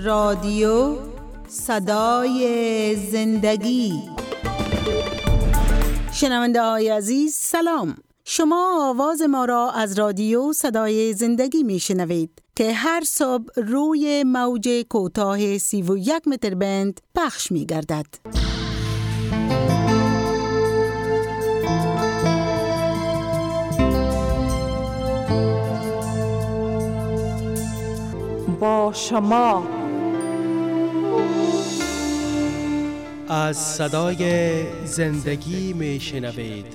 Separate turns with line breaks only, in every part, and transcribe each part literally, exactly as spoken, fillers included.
رادیو صدای زندگی. شنونده های عزیز سلام، شما آواز ما را از رادیو صدای زندگی می شنوید که هر صبح روی موج کوتاه سی و یک متر بند پخش می گردد.
با شما
از صدای زندگی می شنوید.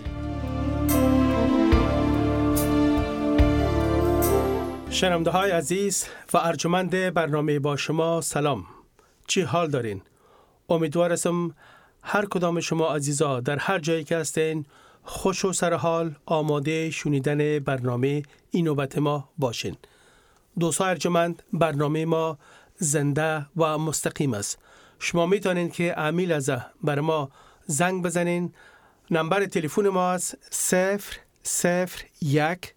شنونده های عزیز و ارجمند برنامه با شما سلام، چی حال دارین؟ امیدوارم هر کدام شما عزیزا در هر جایی که هستین خوش و سرحال آماده شنیدن برنامه این نوبت ما باشین. دوستان ارجمند، برنامه ما زنده و مستقیم است. شما میتونین که امیل از بر ما زنگ بزنین. نمبر تلفن ما است صفر صفر یک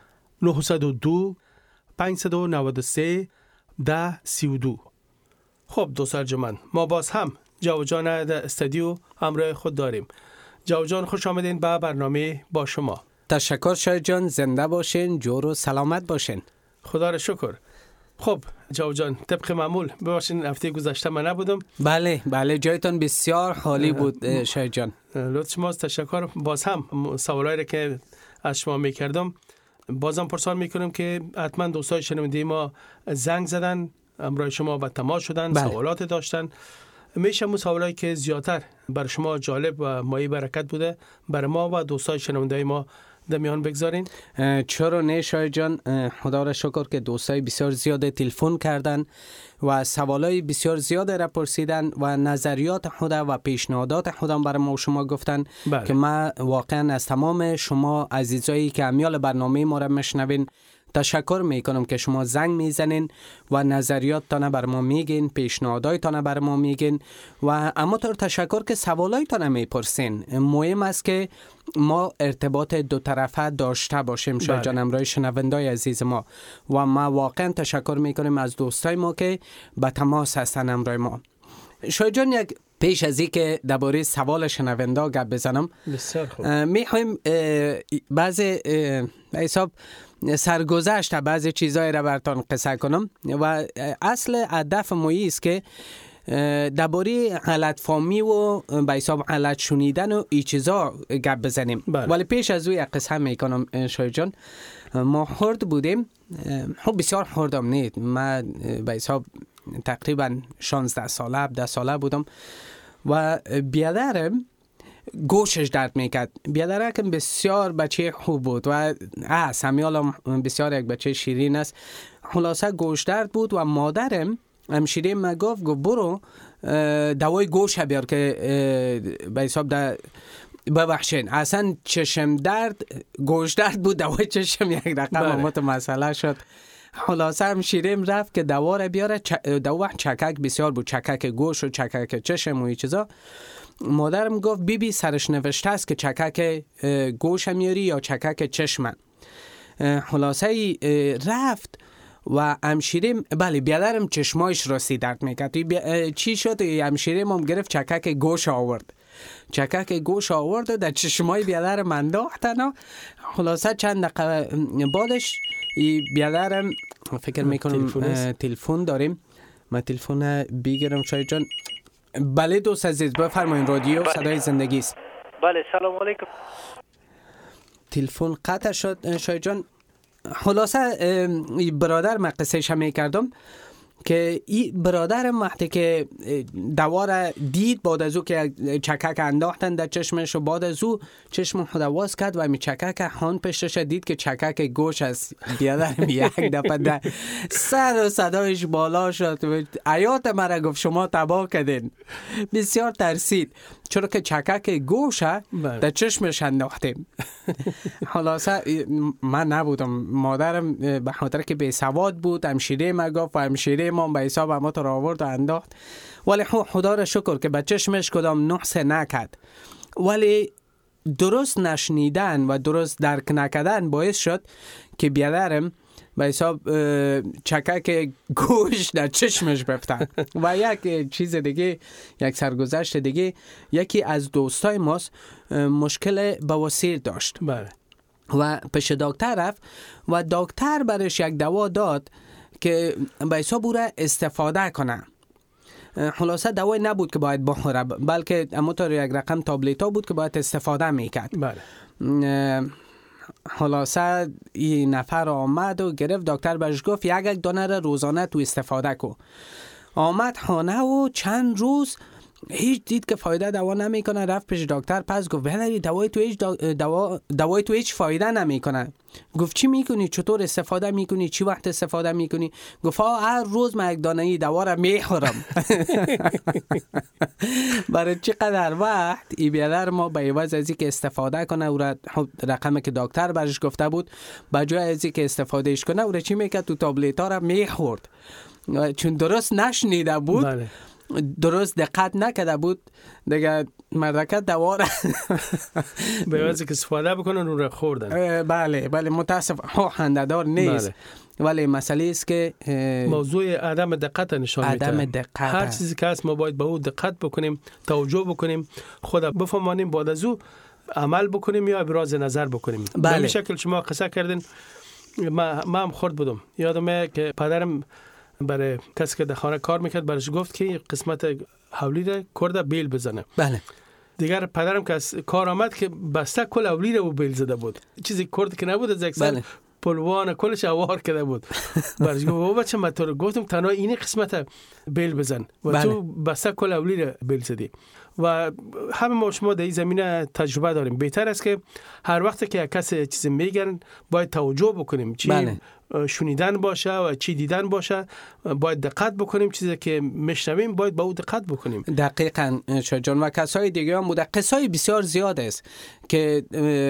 نه صفر دو پنج نه سه ده سی و دو. خب دوستان ارجمند، ما باز هم جو جان در استودیو همراه خود داریم. جو جان، خوش آمدین به برنامه با شما.
تشکر شاید جان، زنده باشین، جور و سلامت باشین.
خدا را شکر. خب جو جان، طبق معمول ببخشید هفته گذشته من نبودم.
بله بله، جایتون بسیار خالی بود شاید جان.
لطف شماست، تشکر. باز هم سوالایی که از شما میکردم بازم پرسان میکنم که حتما دوستای شنونده ما زنگ زدن، همراه شما به تماس شدن، بله. سوالات داشتن. میشه مو سوالایی که زیادتر بر شما جالب و مایه برکت بوده بر ما و دوستای شنونده ما در میان بگذارین؟
چرا نه شاید جان، خدا را شکر که دوستای بسیار زیاد تلفن کردن و سوالای بسیار زیاد را پرسیدن و نظریات خود و پیشنهادات خودم برای ما و شما گفتن. بله. که ما واقعا از تمام شما عزیزایی که امیال برنامه ما را میشنوین تشکر میکنم که شما زنگ میزنین و نظریاتتان بر ما میگین، پیشنهاداتتان بر ما میگین و اما طور تشکر که سوالایتان میپرسین. مهم است که ما ارتباط دو طرفه داشته باشیم شاید جان، امرای شنوندای عزیز ما. و ما واقعا تشکر میکنیم از دوستای ما که به تماس هستن امرای ما. شاید جان، یک پیش از این که درباره سوال شنوندا گپ بزنم،
بسیار خوب،
میخوایم بعضی حساب سرگذشت بعضی چیزایی را براتون قصه کنم و اصل هدف ما است که درباره غلط فهمی و به حساب غلط شنیدن و این چیزا گپ بزنیم. بله. ولی پیش از او یک قصه میکنم شاید جان. ما خرد بودیم، خب بسیار خردم نیست، من به حساب تقریبا شانزده ساله هفده ساله بودم و بیادرم گوشش درد میکرد. بیادرکم بسیار بچه خوب بود و اه سمیالم بسیار یک بچه شیرین است. خلاصه گوش درد بود و مادرم همشیره ما گفت گفت برو دوای گوش بیار که به حساب در ببخشین اصلا چشم درد گوش درد بود، دوای چشم یک رقم امات مسئله شد. خلاصه همشیریم رفت که دوا را بیاره. دو وقت چکک بسیار بود، چکک گوش و چکک چشم و این چیزا. مادرم گفت بی بی سرش نوشته است که چکک گوش میاری یا چکک چشم. خلاصه رفت و همشیریم، بله بیادرم چشمایش راستی درد میکرد. چی شد؟ همشیریم هم گرفت چکک گوش آورد، چکک گوش آورد و در چشمای بیادرم انداختن. خلاصه چند دقیقه بعدش بیادرم فکر میکنم تلفن داریم، من تلفن بگیرم شاید جان. بله دوست عزیز بفرمایید، رادیو بله. صدای زندگی است.
بله سلام علیکم.
تلفن قطع شد شاید جان. خلاصه برادر من قصهش هم میکردم که این برادرم وقتی که دوار دید بعد از او که چکک انداختن در چشمش و بعد از او چشم خود واز کرد و می چکک هان پشتش دید که چکک گوش از بیادرم یک دفعه در سر و صدایش بالا شد. حیات مرا گفت شما تباه کردین. بسیار ترسید چرا که چکک گوشه در چشمش انداختیم. خلاصه من نبودم، مادرم به خاطر که بی سواد بود همشیره ما گفت و همشیره ما به حساب ما تو را آورد و انداخت. ولی خدا را شکر که به چشمش کدام نقص نکرد. ولی درست نشنیدن و درست درک نکردن باعث شد که بیادرم به حساب چکک گوش در چشمش بفتن. و یک چیز دیگه، یک سرگذشت دیگه، یکی از دوستای ماست مشکل بواسیر داشت.
بله.
و پیش دکتر رفت و دکتر برش یک دوا داد که به حساب او را استفاده کنه. خلاصه دوای نبود که باید بخوره، بلکه همونطور یک رقم تابلتا بود که باید استفاده میکرد.
بله.
خلاصه این نفر آمد و گرفت، دکتر بهش گفت یک یک دانه را روزانه تو استفاده کو. آمد خانه و چند روز هیچ دید که فایده دوا نمیکنه. رفت پیش دکتر، پس گفت ولی دوای تو هیچ دوا دوای تو هیچ فایده نمیکنه. گفت چی میکنی؟ چطور استفاده میکنی؟ چی وقت استفاده میکنی؟ گفت هر روز من یک دانه ای دوا را میخورم. برای چقدر وقت ای بیادر ما به عوض از اینکه استفاده کنه او را رقمی که دکتر برش گفته بود، به جای از اینکه استفادهش کنه او را چی میکرد؟ تو تابلتا را میخورد. چون درست نشنیده بود.
بله.
درست دقت نکرده بود دیگه، مردکت دواره
به واسه که استفاده بکنن اون را خوردن.
بله بله متاسف ها خنده‌دار نیست. بله. ولی مسئله است که
موضوع عدم دقت نشان میده.
عدم دقت.
هر چیزی که هست ما باید به اون دقت بکنیم، توجه بکنیم، خود بفهمانیم، بعد از او عمل بکنیم یا ابراز نظر بکنیم.
بله.
به این شکل شما قصه کردین، ما ما هم خورد بودم. یادمه که پدرم برای کسی که در خانه کار میکرد برش گفت که قسمت حولی را کرده بیل بزنه.
بله.
دیگر پدرم که از کار آمد که بسته کل حولی را بیل زده بود، چیزی کرد که نبود، از اکثر
بله.
پلوان کلش اوار کرده بود. برش گفت بابا بچه من تو رو گفتم تنها این قسمت بیل بزن و بله. تو بسته کل حولی را بیل زدی. و همه ما شما در این زمینه تجربه داریم. بهتر است که هر وقت که کسی چیزی میگن باید توجه بکنیم، چی بله. شنیدن باشه و چی دیدن باشه، باید دقت بکنیم. چیزی که میشنویم باید با او دقت بکنیم.
دقیقاً شاه جان. و کسای دیگه هم بوده، قصای بسیار زیاد است که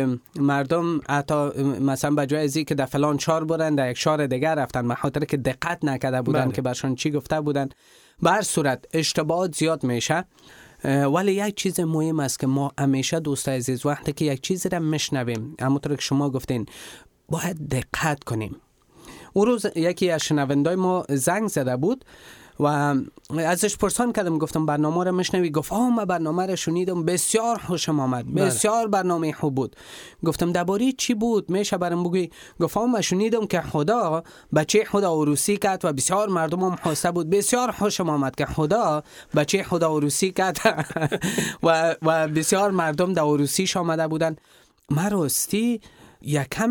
مردم حتی مثلا به جای ازی که در فلان شهر بودن در یک شهر دیگه رفتن، به خاطر که دقت نکرده بودن بله. که برشان چی گفته بودن. به هر صورت اشتباهات زیاد میشه. ولی یک چیز مهم است که ما همیشه دوست عزیز وقتی که یک چیزی را میشنویم، همونطور که شما گفتین، باید دقت کنیم. اون روز یکی از شنوندای ما زنگ زده بود و ازش پرسان کردم، گفتم برنامه را میشنوی؟ گفت آه من برنامه را شنیدم، بسیار خوشم آمد، بسیار برنامه خوب بود. گفتم درباره چی بود؟ میشه برام بگی؟ گفت آه من شنیدم که خدا بچه خدا عروسی کرد و بسیار مردم هم خواسته بود. بسیار خوشم آمد که خدا بچه خدا عروسی کرد و و بسیار مردم در عروسیش آمده بودن. من راستی یک کم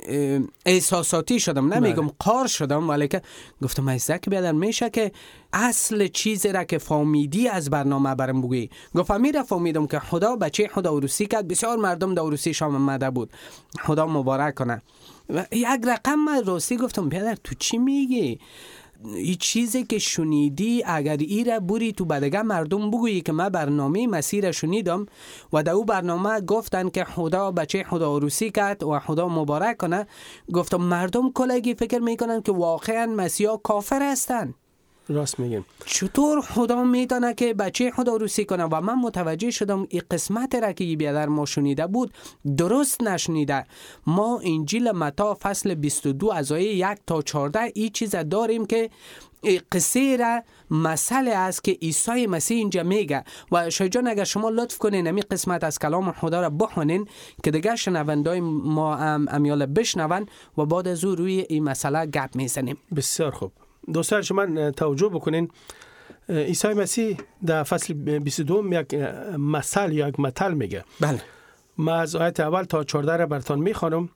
احساساتی شدم، نمیگم قار شدم، ولی که گفتم ایزده که بیادر میشه که اصل چیزی را که فهمیدی از برنامه برم بگویی. گفتم میره فهمیدم که خدا بچه خدا عروسی کرد، بسیار مردم در عروسی شام آمده بود، خدا مبارک کنه. یک رقم من راستی گفتم بیادر تو چی میگی؟ این چیزی که شنیدی اگر ای را بوری تو بدگه مردم بگویی که من برنامه مسیر شنیدم و در او برنامه گفتن که خدا بچه خدا عروسی کرد و خدا مبارک کنه، گفتم مردم کلگی فکر میکنن که واقعا مسیحا کافر هستن.
راست میگن.
چطور خدا میدانه که بچه خدا عروسی کنه؟ و من متوجه شدم این قسمت را که بیادر ما شنیده بود درست نشنیده. ما انجیل متی فصل بیست و دو از آیه یک تا چهارده این چیز داریم که قصه را مسئله است که عیسی مسیح اینجا میگه. و شاه جان اگر شما لطف کنین همین قسمت از کلام خدا را بخونین که دیگه شنوندای ما هم امیال بشنون و بعد از او روی این مسئله گپ میزنیم.
بسیار خوب. دوستان شما توجه بکنین، عیسی مسیح در فصل بیست و دو یک مثل یا یک متل میگه.
بله.
ما از آیت اول تا چهارده را براتون میخوانم.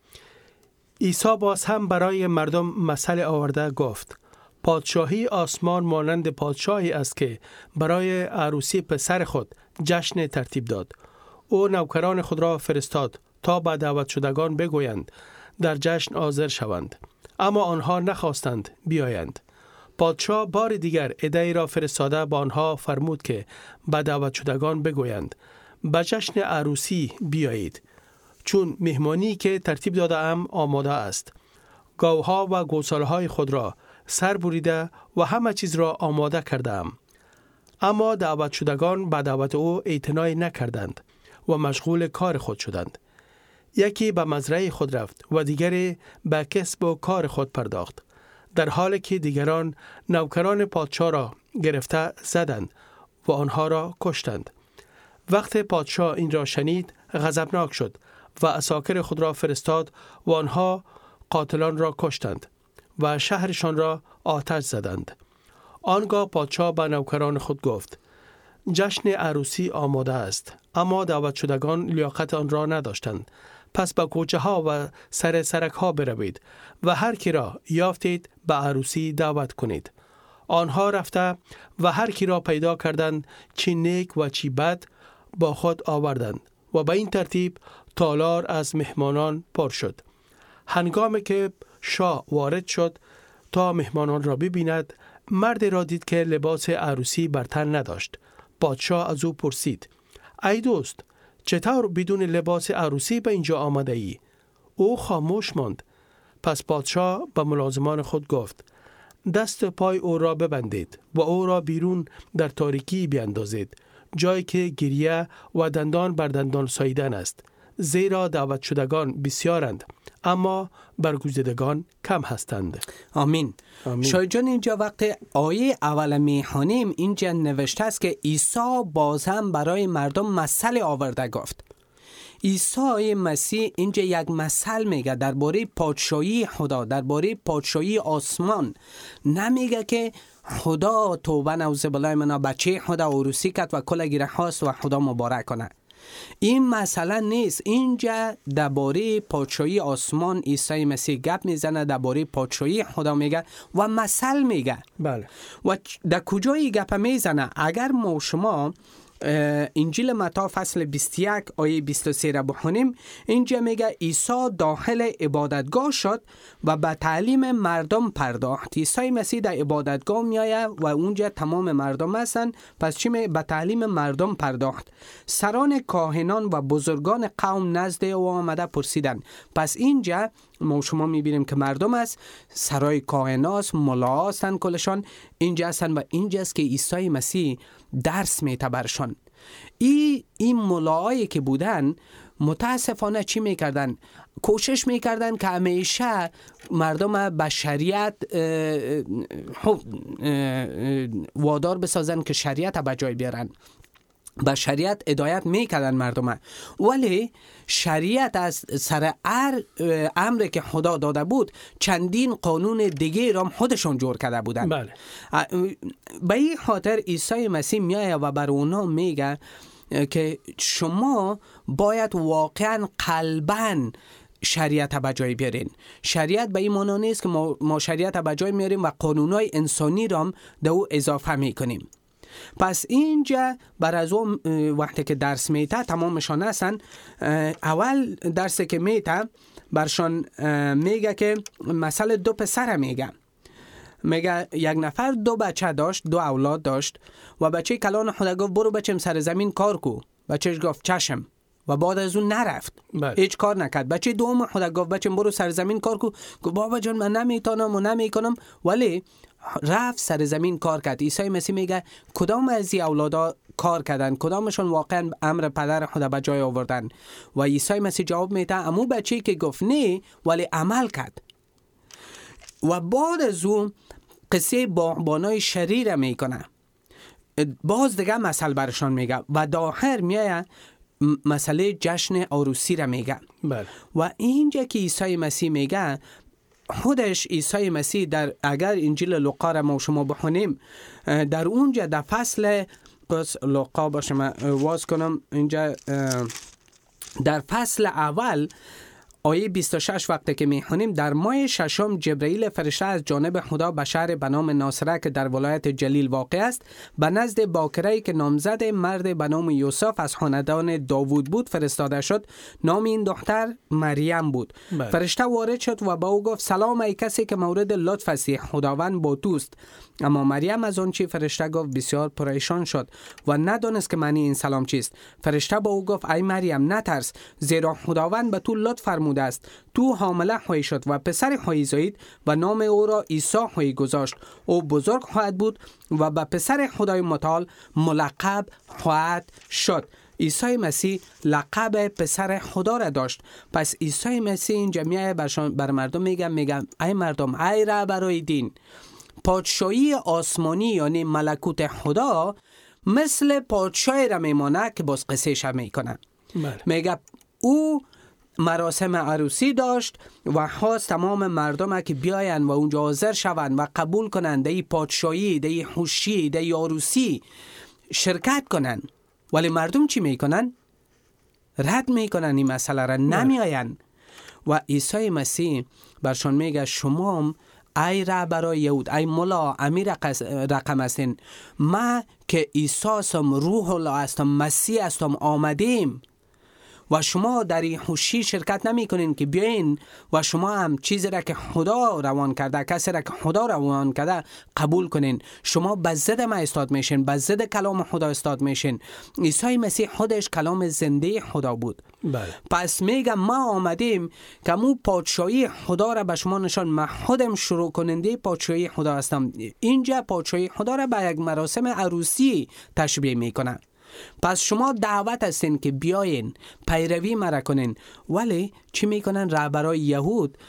عیسی باز هم برای مردم مثل آورده گفت: پادشاهی آسمان مانند پادشاهی است که برای عروسی پسر خود جشن ترتیب داد. او نوکران خود را فرستاد تا به دعوت شدگان بگویند در جشن حاضر شوند، اما آنها نخواستند بیایند. پادشاه بار دیگر عده‌ای را فرستاده با آنها فرمود که به دعوت شدگان بگویند به جشن عروسی بیایید، چون مهمانی که ترتیب داده ام آماده است. گاوها و گوسالهای خود را سر بریده و همه چیز را آماده کرده ام. اما دعوت شدگان به دعوت او اعتنای نکردند و مشغول کار خود شدند. یکی به مزرعه خود رفت و دیگری به کسب و کار خود پرداخت، در حالی که دیگران نوکران پادشاه را گرفته زدند و آنها را کشتند. وقت پادشاه این را شنید غضبناک شد و عساکر خود را فرستاد و آنها قاتلان را کشتند و شهرشان را آتش زدند. آنگاه پادشاه به نوکران خود گفت: جشن عروسی آماده است، اما دعوت شدگان لیاقت آن را نداشتند. پس به کوچه ها و سر سرک ها بروید و هر کی را یافتید به عروسی دعوت کنید. آنها رفته و هر کی را پیدا کردند، چی نیک و چی بد، با خود آوردند و به این ترتیب تالار از مهمانان پر شد. هنگامی که شاه وارد شد تا مهمانان را ببیند، مرد را دید که لباس عروسی بر تن نداشت. پادشاه از او پرسید: ای دوست، چطور بدون لباس عروسی به اینجا آمده ای؟ او خاموش ماند. پس پادشاه به ملازمان خود گفت: دست پای او را ببندید و او را بیرون در تاریکی بیاندازید، جایی که گریه و دندان بر دندان ساییدن است، زیرا دعوت شدگان بسیارند اما برگزیدگان کم هستند.
آمین. شاید جان اینجا وقت آیه اول میخوانیم اینجا نوشته است که عیسی باز هم برای مردم مثل آورده گفت. عیسی مسیح اینجا یک مثل میگه درباره پادشاهی خدا، درباره پادشاهی آسمان. نمیگه که خدا توبه نعوذ بالله منا بچه خدا عروسی کرد و کل گیره خواست و خدا مبارک کنه. این مثلا نیست. اینجا درباره پادشاهی آسمان عیسی مسیح گپ میزنه، درباره پادشاهی خدا میگه و مثل میگه.
بله.
و در کجای گپ میزنه؟ اگر ما شما انجیل متی فصل بیست و یک آیه بیست و سه را بخونیم، اینجا میگه عیسی داخل عبادتگاه شد و به تعلیم مردم پرداخت. عیسی مسیح در عبادتگاه میآید و اونجا تمام مردم هستن. پس چی می به تعلیم مردم پرداخت؟ سران کاهنان و بزرگان قوم نزد او آمده پرسیدند. پس اینجا ما شما میبینیم که مردم است، سرای کاهناست، ملا هستن، کلشان اینجا هستن و اینجاست که عیسی مسیح درس میته برشان. ای این ملاهایی که بودن متاسفانه چی میکردن؟ کوشش میکردن که همیشه مردم به شریعت وادار بسازن که شریعت به جای بیارن، به شریعت هدایت میکردن مردم. ولی شریعت از سر هر امری که خدا داده بود چندین قانون دیگه را خودشون جور کرده بودن.
بله.
به این خاطر عیسی مسیح میآید و بر اونا میگه که شما باید واقعا قلباً شریعت به جای بیارین. شریعت به این معنی نیست که ما, ما شریعت به جای میاریم و قانونهای انسانی را در او اضافه میکنیم. پس اینجا بر از اون وقتی که درس میته تمامشان هستن، اول درسی که میته برشان میگه که مثلا دو پسر میگه میگه یک نفر دو بچه داشت، دو اولاد داشت و بچه کلان خدا گفت برو بچم سر زمین کار کو. بچهش گفت چشم و بعد از اون نرفت. بله. هیچ کار نکرد. بچه دوم خدا گفت بچم برو سر زمین کار کو. گفت بابا جان من نمیتونم و نمیکنم، ولی رفت سر زمین کار کرد. عیسی مسیح میگه کدام از این اولادا کار کردن؟ کدامشون واقعا امر پدر خدا به جای آوردن؟ و عیسی مسیح جواب میده امو بچه‌ای که گفت نه ولی عمل کرد. و بعد از اون قصه باغبانای شریر میکنه. باز دیگه مثل برشان میگه و داخل میایه مسئله جشن عروسی را میگه.
بله.
و اینجا که عیسی مسیح میگه، خودش عیسی مسیح در اگر انجیل لوقا را ما شما بخونیم، در اونجا در فصل لوقا باشه من واز کنم اینجا، در فصل اول آیه بیست و شش وقتی که میخونیم، در ماه ششم جبرئیل فرشته از جانب خدا به شهر به نام ناصره که در ولایت جلیل واقع است به نزد باکره‌ای که نامزد مرد به نام یوسف از خاندان داوود بود فرستاده شد. نام این دختر مریم بود. بله. فرشته وارد شد و با او گفت سلام ای کسی که مورد لطف هستی، خداوند با توست. اما مریم از آن چی فرشته گفت بسیار پریشان شد و ندانست که معنی این سلام چیست. فرشته با او گفت ای مریم نترس، زیرا خداوند به تو لطف فرموده است. تو حامله خواهی شد و پسر خواهی زایید و نام او را عیسی خواهی گذاشت. او بزرگ خواهد بود و به پسر خدای متعال ملقب خواهد شد. عیسی مسیح لقب پسر خدا را داشت. پس عیسی مسیح این جمعیه برشان بر مردم میگم میگم ای مردم، ای رهبرای دین، پادشاهی آسمانی یعنی ملکوت خدا مثل پادشاهی را میمانه که باز قصه شب میکنن. میگه او مراسم عروسی داشت و خواست تمام مردم که بیاین و اونجا حاضر شوند و قبول کنند در پادشاهی، در خوشی، در عروسی شرکت کنند. ولی مردم چی میکنن؟ رد میکنن این مسئله را، نمیاین. و عیسی مسیح برشان میگه شما ای رهبرای یهود، ای ملا، امیر رقم هستین، ما که عیسی هستم، روح الله هستم، مسیح هستم، آمدیم و شما در این خوشی شرکت نمی کنین که بیاین و شما هم چیزی را که خدا روان کرده، کسی را که خدا روان کرده قبول کنین. شما به ضد ما استاد میشین، به ضد کلام خدا استاد میشین. عیسی مسیح خودش کلام زنده خدا بود.
بله.
پس میگم ما آمدیم که مو پادشاهی خدا را به شما نشان. من خودم شروع کننده پادشاهی خدا هستم. اینجا پادشاهی خدا را به یک مراسم عروسی تشبیه میکنه. پس شما دعوت هستین که بیاین پیروی مرا کنین. ولی چی میکنن؟ رهبرای یهود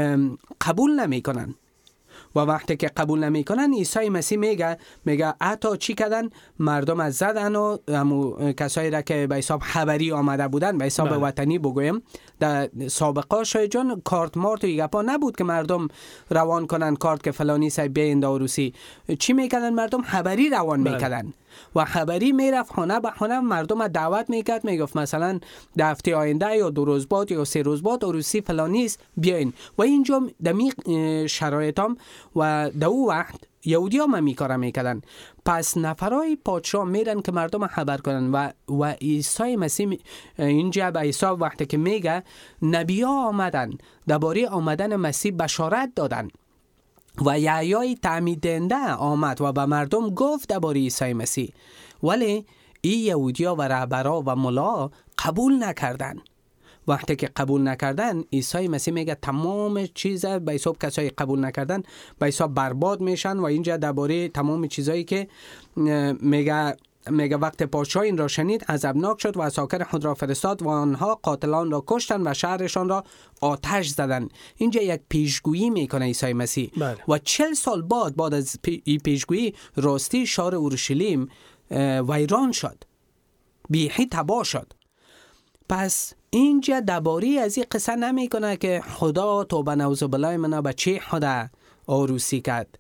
قبول نمیکنن و وقتی که قبول نمیکنن عیسی مسیح میگه میگه حتی چی کردن؟ مردم از زدن و همو کسایی را که به حساب خبری آمده بودن، به حساب وطنی بگویم، در سابقه شاید جان کارت مارت و یگپا نبود که مردم روان کنن کارت که فلانی سای بیاین در عروسی. چی میکردن؟ مردم خبری روان میکردن و خبری میرفت خانه به خانه، مردم دعوت میکرد، میگفت مثلا در هفته آینده یا دو روز بعد یا سه روز بعد عروسی فلانی است بیاین. و اینجا دمی شرایطام و در او وقت یهودی ها هم میکاره میکردن. پس نفرای پادشاه میرن که مردم خبر کنن و و عیسی مسیح اینجا به عیسی وقتی که میگه نبی ها آمدن درباره آمدن مسیح بشارت دادن و یحیای تعمید دهنده آمد و به مردم گفت درباره عیسی مسیح. ولی این یهودیا و رهبرا و ملا قبول نکردن. وقتی که قبول نکردن عیسی مسیح میگه تمام چیز به حساب کسایی قبول نکردن به حساب برباد میشن. و اینجا درباره تمام چیزایی که میگه میگه وقت پادشاه این را شنید عذابناک شد و عساکر خود را فرستاد و آنها قاتلان را کشتند و شهرشان را آتش زدند. اینجا یک پیشگویی میکنه عیسی مسیح.
بله.
و چل سال بعد بعد از این پیشگویی راستی شهر اورشلیم ویران شد، بیخی تباه شد. پس اینجا درباره از این قصه نمیکنه که خدا توبه نعوذ بالله منه به چه خدا عروسی کرد،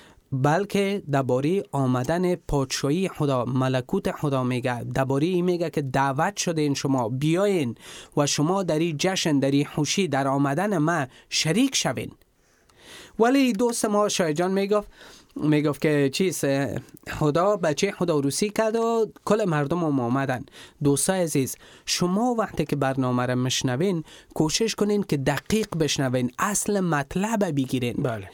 بلکه درباره آمدن پادشاهی خدا، ملکوت خدا میگه. درباره این میگه که دعوت شده این شما بیاین و شما در این جشن، در این خوشی، در آمدن ما شریک شوین. ولی دوست ما شایع جان میگفت میگفت که چیز خدا بچه خدا عروسی کرد و کل مردم هم آمدن. دوستای عزیز، شما وقتی که برنامه را میشنوین کوشش کنین که دقیق بشنوین، اصل مطلب بگیرین.
بله.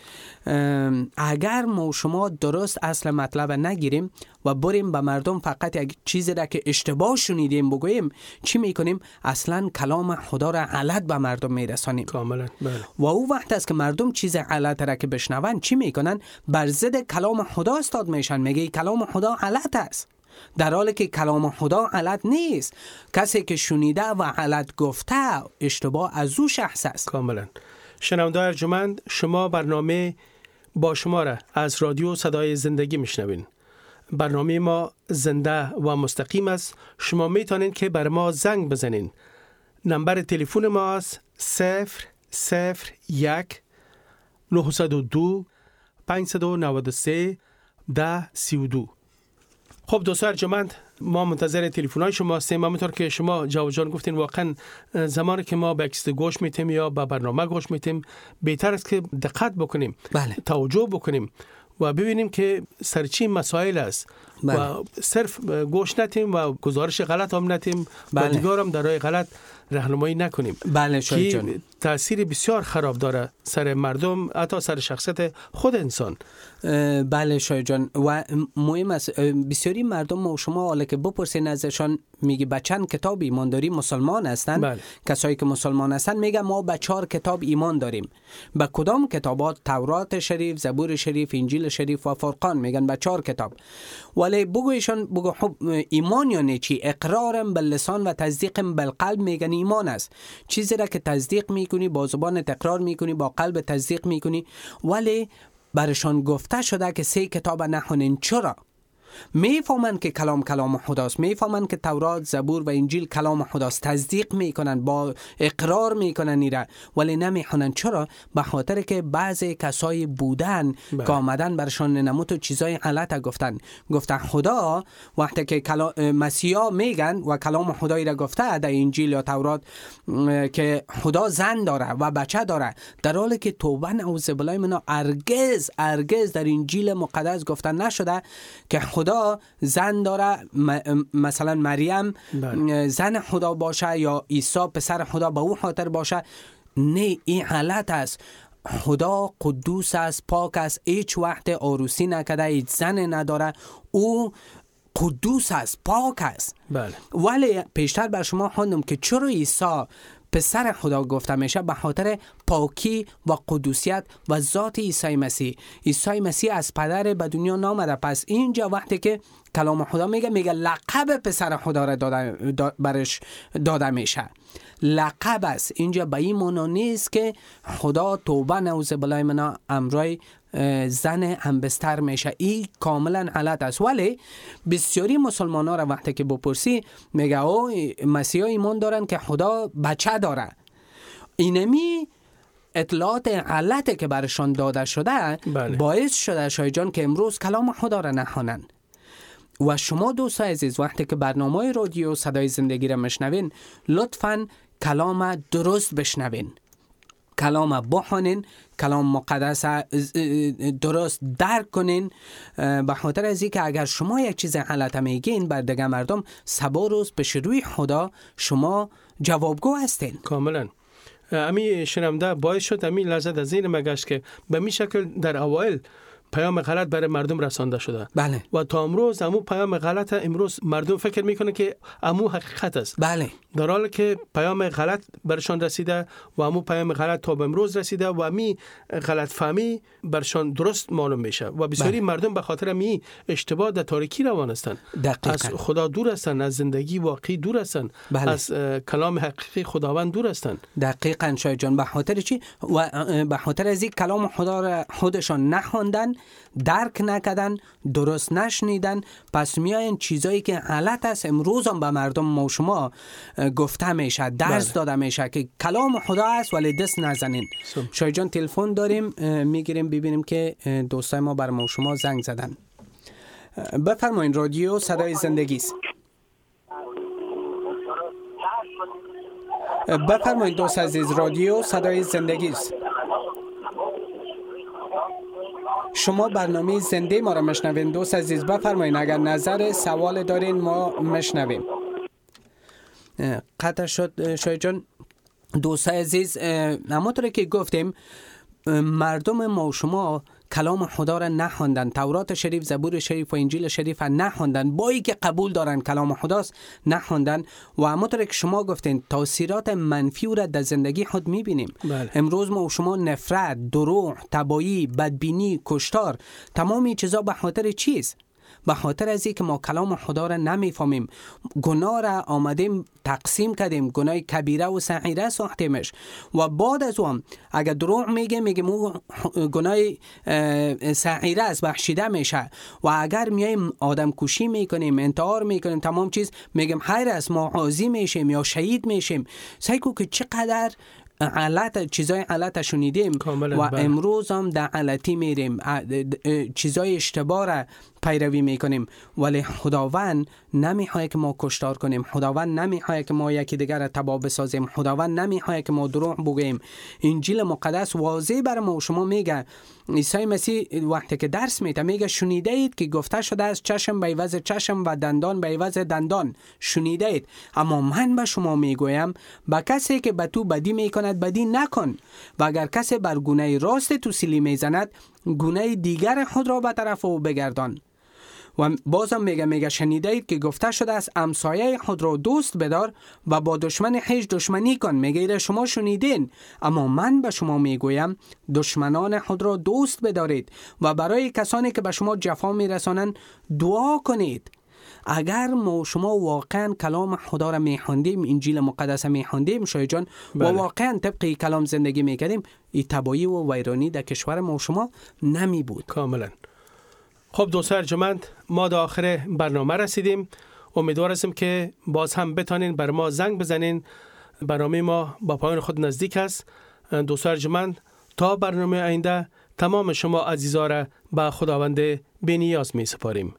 اگر ما شما درست اصل مطلب نگیریم و بریم به مردم فقط یک چیزی را که اشتباه شنیدیم بگوییم، چی میکنیم؟ اصلا کلام خدا را غلط به مردم میرسانیم.
کاملا. بله.
و او وقت است که مردم چیز غلط را که بشنون چی میکنن؟ بر ضد کلام خدا استاد میشن، میگه کلام خدا غلط است، در حالی که کلام خدا غلط نیست. کسی که شنیده و غلط گفته اشتباه از او شخص است.
کاملا. شنوندگان ارجمند، شما برنامه با شما را از رادیو صدای زندگی میشنوین. برنامه ما زنده و مستقیم است. شما میتونین که بر ما زنگ بزنین. نمبر تلفن ما است صفر صفر یک نهصد و دو پانصد و نود و سه ده سی و دو. خب دوستان ارجمند، ما منتظر تلفن‌های شما هستیم. همونطور که شما جواد جان گفتین، واقعا زمانی که ما به اکست گوش میتیم یا به برنامه گوش میتیم بهتر است که دقت بکنیم.
بله.
توجه بکنیم و ببینیم که سرچی مسائل است. بله. و صرف گوش نتیم و گزارش غلط هم نتیم. بله. و دیگر هم در راه غلط راهنمایی نکنیم.
بله شاید جان،
تأثیر بسیار خراب داره سر مردم، حتی سر شخصیت خود انسان.
بله شاید جان، و مهم است بسیاری مردم و شما حالا که بپرسین ازشان میگه به چند کتاب ایمان داری مسلمان هستن.
بله.
کسایی که مسلمان هستن میگه ما به چهار کتاب ایمان داریم. به کدام کتابات؟ تورات شریف، زبور شریف، انجیل شریف و فرقان. میگن به چهار کتاب. ولی بگویشان بگو ایمان یعنی چی؟ اقرارم باللسان و تصدیقم بالقلب. میگن ایمان است چیزی را که تصدیق میکنی، با زبان اقرار میکنی، با قلب تصدیق میکنی. ولی برشان گفته شده که سه کتاب نخونین. چرا؟ میفهمن که کلام کلام خداست، میفهمن که تورات، زبور و انجیل کلام خداست، تصدیق میکنن، با اقرار میکنن ایره، ولی نمیخونن. چرا؟ به خاطر که بعضی کسای بودن
بله.
که آمدن برشان نموت و چیزای غلط گفتن. گفتن خدا وقتی که کلام مسیحا میگن و کلام خدایی را گفته در انجیل یا تورات که خدا زن داره و بچه داره، در حالی که توبه نعوذ بالله منا ارگز ارگز در انجیل مقدس گفته نشده که خدا زن داره، مثلا مریم
بله.
زن خدا باشه یا عیسی پسر خدا به او خاطر باشه. نه، این غلط است. خدا قدوس است، پاک است، هیچ وقت عروسی نکرده، هیچ زن نداره، او قدوس است، پاک است.
بله.
ولی پیشتر بر شما خواندم که چرا عیسی پسر خدا گفته میشه؟ به خاطر پاکی و قدوسیت و ذات عیسی مسیح. عیسی مسیح از پدر به دنیا نامده. پس اینجا وقتی که کلام خدا میگه میگه لقب پسر خدا را داده دا برش داده میشه. لقب است. اینجا به این معنا نیست که خدا توبه نعوذ بالله منا امرای زن همبستر میشه. این کاملا غلط است. ولی بسیاری مسلمان ها را وقتی که بپرسی میگه او مسیحا ایمان دارن که خدا بچه داره. اینمی اطلاعات غلطی که برشان داده شده
بله.
باعث شده شاید جان که امروز کلام خدا را نخوانن. و شما دوستان عزیز وقتی که برنامه رادیو صدای زندگی را مشنوین، لطفاً کلام درست بشنوین، کلام بخونین، کلام مقدس درست درک کنین، به خاطر از اینکه اگر شما یک چیز غلط میگین بر دیگه مردم، سبا روز پیش روی خدا شما جوابگو هستین.
کاملا. امی شنونده باعث شد امی لحظه در ذهن مگشت که به می شکل در اوایل پیام غلط برای مردم رسانده شده.
بله.
و تا امروز امو پیام غلط امروز مردم فکر میکنه که امو حقیقت است.
بله.
در حالی که پیام غلط برشان رسیده و امو پیام غلط تا به امروز رسیده و امی غلط فهمی برشان درست معلوم میشه و بسیاری بله. مردم به خاطر امی اشتباه در تاریکی روان هستند. از خدا دور هستند، از زندگی واقعی دور هستند. بله. از کلام حقیقی خداوند دور هستند.
دقیقاً شاید جان. به خاطر چی؟ و به خاطر از این کلام خدا را خودشان نخواندن، درک نکردن، درست نشنیدن، پس میاین چیزایی که غلط است امروز هم به مردم ما و شما گفته میشه، درس بله. داده میشه که کلام خدا است ولی دست نزنین. شاید جان تلفن داریم، میگیریم ببینیم که دوستای ما بر ما و شما زنگ زدن. بفرمایید. رادیو صدای زندگی است. بفرمایید دوست عزیز، رادیو صدای زندگی است. شما برنامه زنده ما را مشنوین. دوست عزیز بفرمایید، اگر نظر سوال دارین ما مشنویم. قطع شد شاید جان. دوست عزیز همونطور که گفتیم مردم ما و شما کلام خدا را نخواندن، تورات شریف، زبور شریف و انجیل شریف را نخواندن، با اینکه قبول دارن کلام خداست نخواندن و همونطور که شما گفتین تاثیرات منفی را در زندگی خود میبینیم.
بله.
امروز ما و شما نفرت، دروغ، تباهی، بدبینی، کشتار، تمام این چیزا به خاطر چیست؟ به خاطر از اینکه ما کلام خدا را نمیفهمیم. گناه را آمدیم تقسیم کردیم، گناه کبیره و صغیره ساختیمش و بعد از اون اگر دروغ میگه میگیم او گناه صغیره است، بخشیده میشه. و اگر میایم آدم کشی میکنیم، انتحار میکنیم، تمام چیز میگیم خیر است، ما غازی میشیم یا شهید میشیم. سعی کو که چقدر غلط چیزای غلط شنیدیم و
بله.
امروز هم در غلطی میریم، چیزای اشتباه را پیروی میکنیم، ولی خداوند نمیخواد که ما کشتار کنیم. خداوند نمیخواد که ما یکی دیگر را تباه بسازیم. خداوند نمیخواد که ما دروغ بگوییم. انجیل مقدس واضح بر ما و شما میگه، عیسی مسیح وقتی که درس میده میگه شنیده اید که گفته شده است چشم به عوض چشم و دندان به عوض دندان. شنیده اید، اما من به شما میگویم به کسی که به تو بدی میکند بدی نکن، و اگر کسی بر گونه راست تو سیلی میزند گونه دیگر خود را به طرف او بگردان. و بازم میگه میگه شنیده اید که گفته شده است همسایه خود را دوست بدار و با دشمن خویش دشمنی کن. میگه شما شنیدین، اما من به شما میگویم دشمنان خود را دوست بدارید و برای کسانی که به شما جفا میرسانند دعا کنید. اگر ما شما واقعا کلام خدا را میخوندیم، انجیل مقدس میخوندیم شای جان، و واقعا طبق کلام زندگی میکردیم، این تباهی و ویرانی در کشور ما و شما نمی بود.
کاملا. خب دوستان ارجمند، ما در آخر برنامه رسیدیم. امیدوار هستم که باز هم بتانین بر ما زنگ بزنین. برنامه ما با پایان خود نزدیک است. دوستان ارجمند، تا برنامه آینده تمام شما عزیزا را به خداوند بی‌نیاز می سپاریم.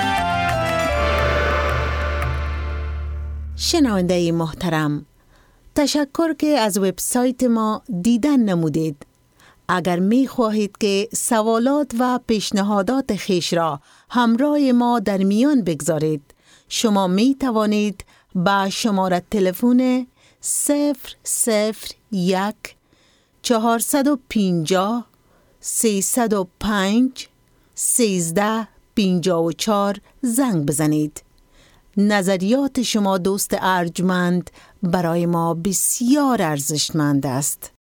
شنونده محترم، تشکر که از وبسایت ما دیدن نمودید. اگر می خواهید که سوالات و پیشنهادات خیش را همراه ما در میان بگذارید، شما می توانید با شماره تلفن صفر صفر یک چهارصد و پنجاه سیصد و پنج سیزده پنجاه و چهار زنگ بزنید. نظریات شما دوست ارجمند برای ما بسیار ارزشمند است.